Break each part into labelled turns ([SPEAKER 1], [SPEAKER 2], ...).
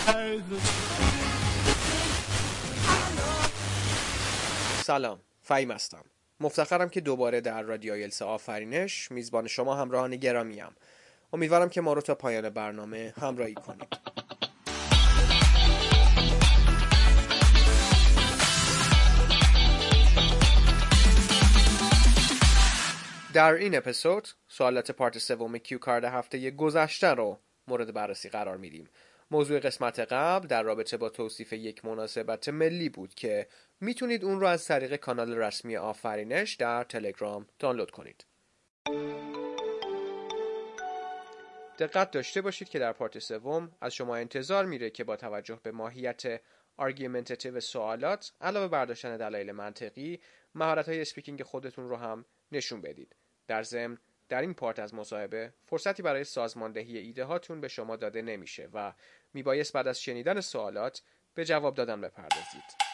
[SPEAKER 1] سلام، فهیم هستم. مفتخرم که دوباره در رادیو آیلتس آفرینش میزبان شما همراهان گرامیم. امیدوارم که ما رو تا پایان برنامه همراهی کنید. در این اپیزود سوالات پارت سوم کیو کارد هفته گذشته رو مورد بررسی قرار میدیم. موضوع قسمت قبل در رابطه با توصیف یک مناسبت ملی بود که میتونید اون رو از طریق کانال رسمی آفرینش در تلگرام دانلود کنید. دقت داشته باشید که در پارت سوم از شما انتظار میره که با توجه به ماهیت آرگومنتیتیو سوالات علاوه بر داشتن دلایل منطقی، مهارت‌های اسپیکینگ خودتون رو هم نشون بدید. در ضمن در این پارت از مصاحبه فرصتی برای سازماندهی ایده هاتون به شما داده نمیشه و میبایست بعد از شنیدن سوالات به جواب دادن بپردازید.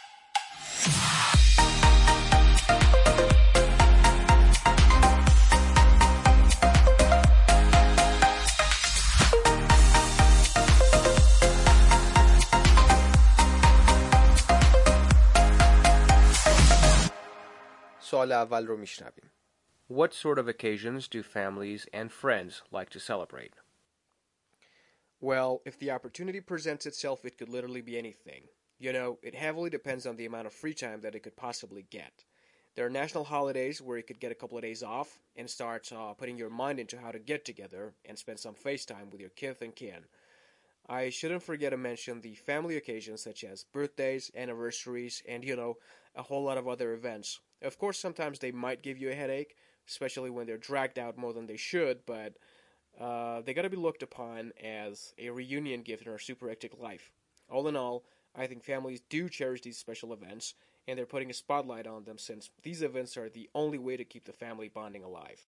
[SPEAKER 1] سوال اول رو میشنویم. What sort of occasions do families and friends like to celebrate? Well, if the opportunity presents itself, it could literally be anything. You know, it heavily depends on the amount of free time that it could possibly get. There are national holidays where you could get a couple of days off and start putting your mind into how to get together and spend some face time with your kith and kin. I shouldn't forget to mention the family occasions such as birthdays, anniversaries, and, you know, a whole lot of other events. Of course, sometimes they might give you a headache, especially when they're dragged out more than they should, but they gotta be looked upon as a reunion gift in our super hectic life. All in all, I think families do cherish these special events, and they're putting a spotlight on them since these events are the only way to keep the family bonding alive.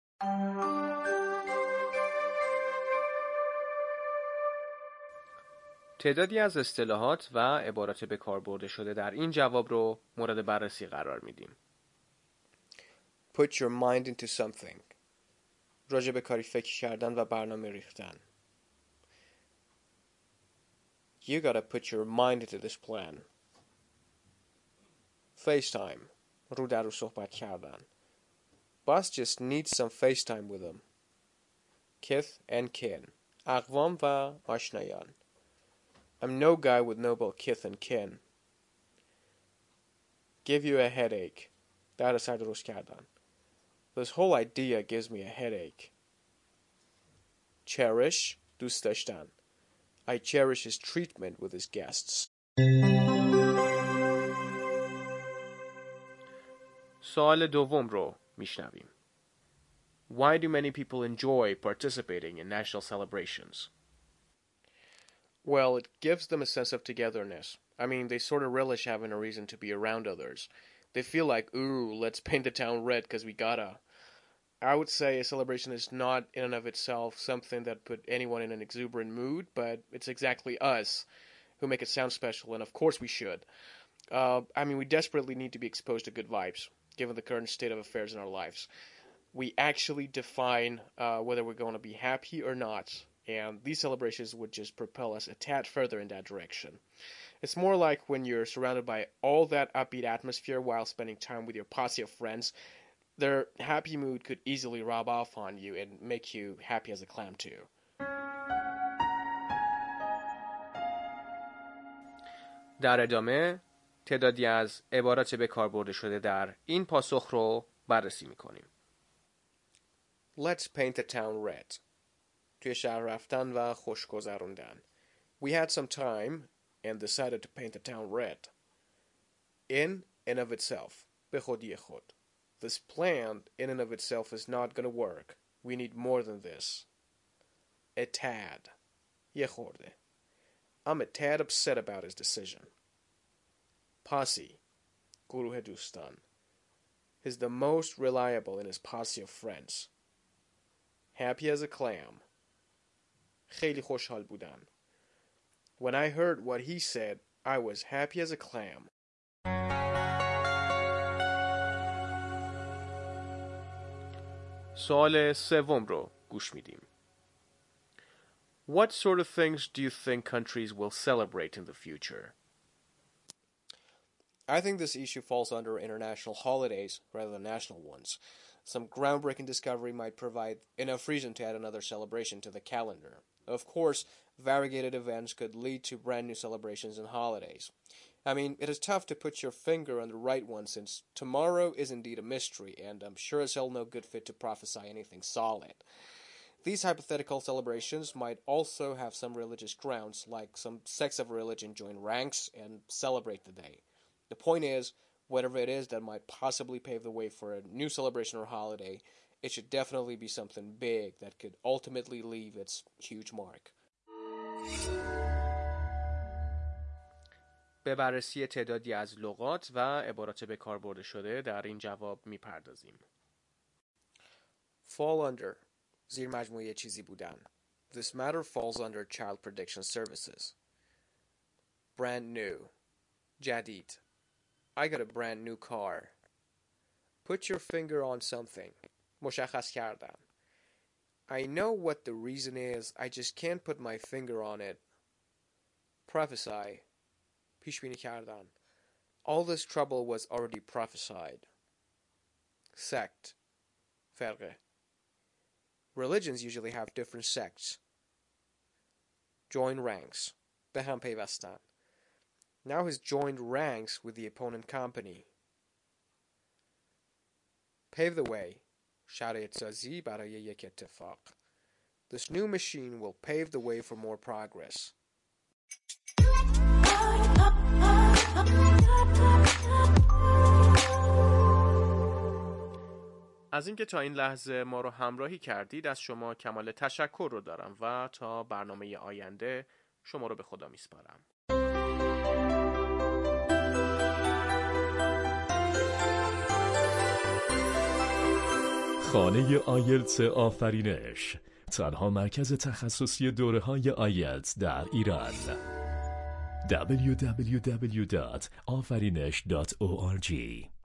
[SPEAKER 1] تعدادی از اصطلاحات و عبارات به کار برده شده در این جواب رو مورد بررسی قرار میدیم. Put your mind into something. راجع به کاری فکر کردن و برنامه ریختن. You gotta put your mind into this plan. FaceTime. رو در رو صحبت کردن. Boss just needs some FaceTime with him. Kith and kin. اقوام و آشنایان. I'm no guy with noble kith and kin. Give you a headache. در سر درست کردن. This whole idea gives me a headache. Cherish. دوست داشتن. I cherish his treatment with his guests. سوال دوم رو میشنویم. Why do many people enjoy participating in national celebrations? Well, it gives them a sense of togetherness. I mean, they sort of relish having a reason to be around others. They feel like, ooh, let's paint the town red because we gotta. I would say a celebration is not in and of itself something that put anyone in an exuberant mood, but it's exactly us who make it sound special, and of course we should. I mean, we desperately need to be exposed to good vibes, given the current state of affairs in our lives. We actually define whether we're going to be happy or not, and these celebrations would just propel us a tad further in that direction. It's more like when you're surrounded by all that upbeat atmosphere while spending time with your posse of friends. Their happy mood could easily rub off on you and make you happy as a clam too. در ادامه تعدادی از عبارات به کار برده شده در این پاسخ رو بررسی می‌کنیم. Let's paint the town red. توی شهر رفتن و خوش گذروندن. We had some time and decided to paint the town red. In and of itself. به خودی خود. This plan in and of itself is not going to work. We need more than this. A tad. یه خورده. I'm a tad upset about his decision. Posse. گروه دوستان. Is the most reliable in his posse of friends. Happy as a clam. خیلی خوشحال بودن. When I heard what he said, I was happy as a clam. سوال سوم رو گوش میدیم. What sort of things do you think countries will celebrate in the future?
[SPEAKER 2] I think this issue falls under international holidays rather than national ones. Some groundbreaking discovery might provide enough reason to add another celebration to the calendar. Of course, variegated events could lead to brand new celebrations and holidays. I mean, it is tough to put your finger on the right one since tomorrow is indeed a mystery, and I'm sure as hell no good fit to prophesy anything solid. These hypothetical celebrations might also have some religious grounds, like some sects of religion join ranks and celebrate the day. The point is, whatever it is that might possibly pave the way for a new celebration or holiday, it should definitely be something big that could ultimately leave its huge mark.
[SPEAKER 1] به بررسی تعدادی از لغات و عبارات به کار برده شده در این جواب میپردازیم.
[SPEAKER 2] Fall under زیر مجموعه چیزی بودن. This matter falls under child protection services. Brand new جدید. I got a brand new car. Put your finger on something. مشخص کردن. I know what the reason is, I just can't put my finger on it. Prophesy. پیش بینی کردن. All this trouble was already prophesied. Sect. فرقه. Religions usually have different sects. Join ranks. به هم پیوستن. Now he's joined ranks with the opponent company. Pave the way. شرایط سازی برای یک اتفاق. This new machine will pave the way for more progress.
[SPEAKER 1] از اینکه تا این لحظه ما رو همراهی کردید از شما کمال تشکر رو دارم و تا برنامه آینده شما رو به خدا میسپارم.
[SPEAKER 3] خانه آیلتس آفرینش، تنها مرکز تخصصی دوره‌های آیلتس در ایران. www.afarinesh.org